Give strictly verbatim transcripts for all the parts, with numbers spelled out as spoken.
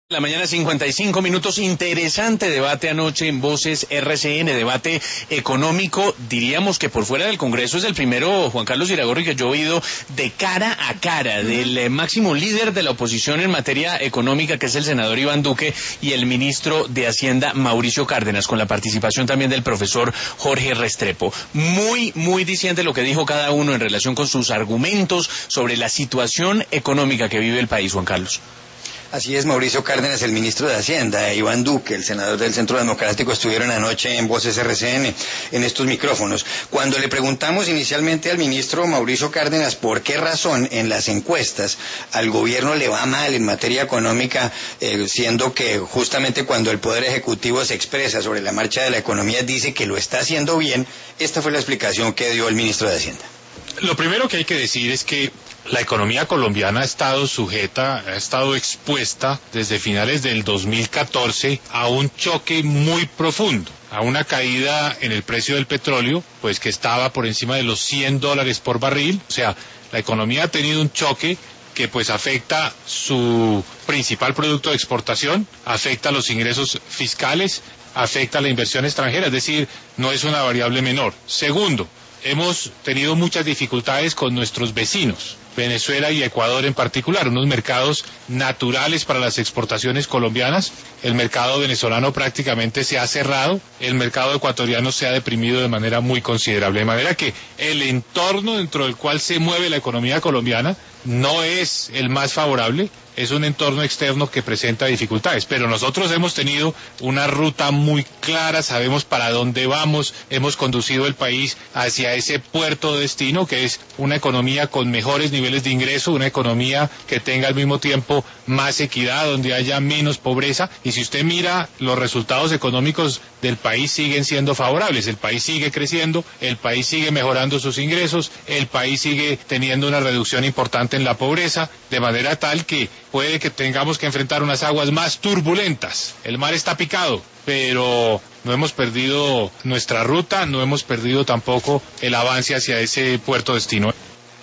La mañana cincuenta y cinco minutos, interesante debate anoche en Voces R C N, debate económico, diríamos que por fuera del Congreso es el primero, Juan Carlos Iragorri, que yo he oído de cara a cara del eh, máximo líder de la oposición en materia económica, que es el senador Iván Duque, y el ministro de Hacienda, Mauricio Cárdenas, con la participación también del profesor Jorge Restrepo. Muy, muy diciente lo que dijo cada uno en relación con sus argumentos sobre la situación económica que vive el país, Juan Carlos. Así es, Mauricio Cárdenas, el ministro de Hacienda, Iván Duque, el senador del Centro Democrático, estuvieron anoche en Voces R C N, en estos micrófonos. Cuando le preguntamos inicialmente al ministro Mauricio Cárdenas por qué razón en las encuestas al gobierno le va mal en materia económica, eh, siendo que justamente cuando el Poder Ejecutivo se expresa sobre la marcha de la economía dice que lo está haciendo bien, esta fue la explicación que dio el ministro de Hacienda. Lo primero que hay que decir es que la economía colombiana ha estado sujeta, ha estado expuesta desde finales del dos mil catorce a un choque muy profundo, a una caída en el precio del petróleo, pues que estaba por encima de los cien dólares por barril. O sea, la economía ha tenido un choque que pues afecta su principal producto de exportación, afecta los ingresos fiscales, afecta la inversión extranjera, es decir, no es una variable menor. Segundo, hemos tenido muchas dificultades con nuestros vecinos, Venezuela y Ecuador en particular, unos mercados naturales para las exportaciones colombianas. El mercado venezolano prácticamente se ha cerrado, el mercado ecuatoriano se ha deprimido de manera muy considerable, de manera que el entorno dentro del cual se mueve la economía colombiana no es el más favorable, es un entorno externo que presenta dificultades, pero nosotros hemos tenido una ruta muy clara, sabemos para dónde vamos, hemos conducido el país hacia ese puerto de destino, que es una economía con mejores niveles de ingreso, una economía que tenga al mismo tiempo más equidad, donde haya menos pobreza, y si usted mira los resultados económicos del país siguen siendo favorables, el país sigue creciendo, el país sigue mejorando sus ingresos, el país sigue teniendo una reducción importante en la pobreza, de manera tal que puede que tengamos que enfrentar unas aguas más turbulentas. El mar está picado, pero no hemos perdido nuestra ruta, no hemos perdido tampoco el avance hacia ese puerto destino.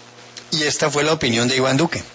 Y esta fue la opinión de Iván Duque.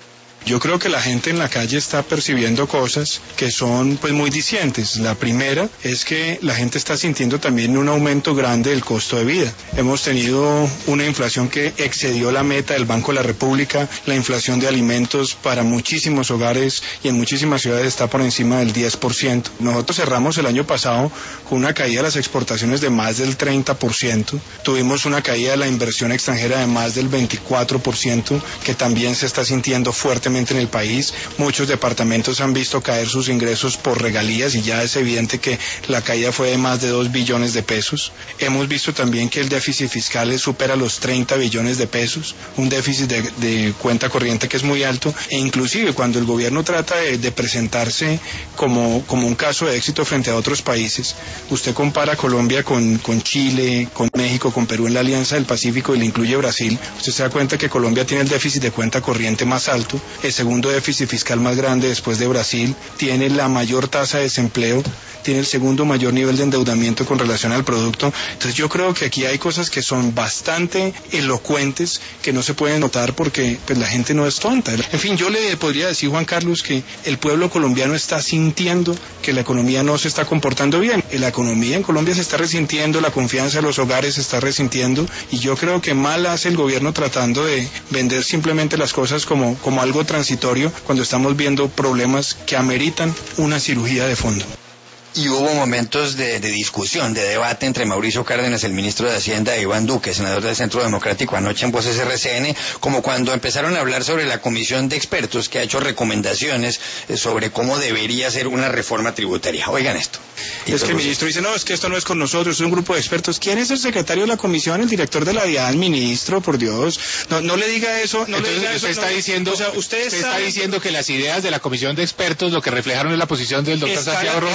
Yo creo que la gente en la calle está percibiendo cosas que son pues muy dicientes. La primera es que la gente está sintiendo también un aumento grande del costo de vida. Hemos tenido una inflación que excedió la meta del Banco de la República. La inflación de alimentos para muchísimos hogares y en muchísimas ciudades está por encima del diez por ciento. Nosotros cerramos el año pasado con una caída de las exportaciones de más del treinta por ciento. Tuvimos una caída de la inversión extranjera de más del veinticuatro por ciento, que también se está sintiendo fuertemente en el país. Muchos departamentos han visto caer sus ingresos por regalías y ya es evidente que la caída fue de más de dos billones de pesos. Hemos visto también que el déficit fiscal supera los treinta billones de pesos, un déficit de, de cuenta corriente que es muy alto, e inclusive cuando el gobierno trata de, de presentarse como, como un caso de éxito frente a otros países, usted compara Colombia con, con Chile, con México, con Perú en la Alianza del Pacífico y le incluye Brasil, usted se da cuenta que Colombia tiene el déficit de cuenta corriente más alto, el segundo déficit fiscal más grande después de Brasil, tiene la mayor tasa de desempleo, tiene el segundo mayor nivel de endeudamiento con relación al producto. Entonces yo creo que aquí hay cosas que son bastante elocuentes que no se pueden notar porque pues la gente no es tonta. En fin, yo le podría decir, Juan Carlos, que el pueblo colombiano está sintiendo que la economía no se está comportando bien. La economía en Colombia se está resintiendo, la confianza de los hogares se está resintiendo, y yo creo que mal hace el gobierno tratando de vender simplemente las cosas como, como algo transitorio cuando estamos viendo problemas que ameritan una cirugía de fondo. Y hubo momentos de, de discusión, de debate entre Mauricio Cárdenas, el ministro de Hacienda, e Iván Duque, senador del Centro Democrático, anoche en Voces R C N, como cuando empezaron a hablar sobre la comisión de expertos que ha hecho recomendaciones sobre cómo debería ser una reforma tributaria. Oigan esto. Es que el ministro dice, no, es que esto no es con nosotros, es un grupo de expertos. ¿Quién es el secretario de la comisión? El director de la D I A N, ministro, por Dios. No, no le diga eso, no Entonces, le diga usted eso. Está no, diciendo, o sea, usted, usted está, está diciendo que las ideas de la comisión de expertos lo que reflejaron es la posición del doctor está Santiago la, Rojas. Está la D I A N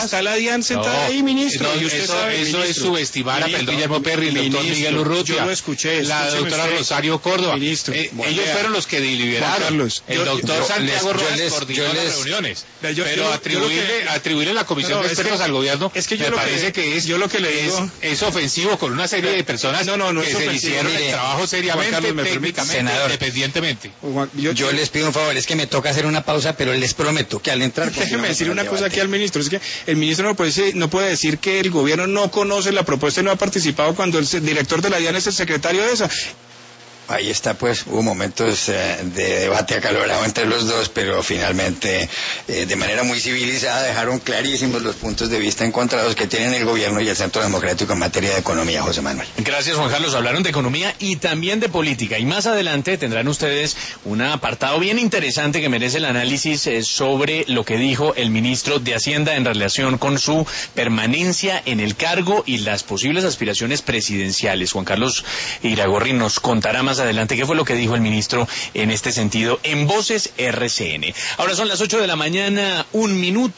DIAN sentada No, ahí, ministro. no, y usted eso, sabe, eso ministro, es subestimar ministro, a Guillermo Perry, el doctor ministro, Miguel Urrutia. Yo lo escuché. La doctora usted. Rosario Córdoba. Ministro, Eh, bueno, ellos vea. fueron los que deliberaron. Juan Carlos, el yo- doctor yo Santiago les- yo Rojas les- coordinó yo las les- reuniones. Yo- yo- pero yo lo- atribuirle, yo lo que- atribuirle a la Comisión No, de es que- Expertos al gobierno es que yo me lo que- parece que es, yo lo que le digo- es, es ofensivo con una serie de personas No, no, no que es se ofensivo. hicieron Mire, el trabajo seriamente, Carlos, ¿me permite? técnicamente, Senador. independientemente. Juan, yo- Yo les pido un favor, es que me toca hacer una pausa, pero les prometo que al entrar... Déjeme decir una continuamos cosa con el aquí al ministro, es que el ministro no puede, decir- no puede decir que el gobierno no conoce la propuesta y no ha participado cuando el se- director de la DIAN es el secretario de esa. Ahí está, pues, hubo momentos eh, de debate acalorado entre los dos, pero finalmente, eh, de manera muy civilizada, dejaron clarísimos los puntos de vista encontrados que tienen el gobierno y el Centro Democrático en materia de economía, José Manuel. Gracias, Juan Carlos. Hablaron de economía y también de política. Y más adelante tendrán ustedes un apartado bien interesante que merece el análisis eh, sobre lo que dijo el ministro de Hacienda en relación con su permanencia en el cargo y las posibles aspiraciones presidenciales. Juan Carlos Iragorri nos contará más adelante qué fue lo que dijo el ministro en este sentido en Voces R C N. Ahora son las ocho de la mañana, un minuto.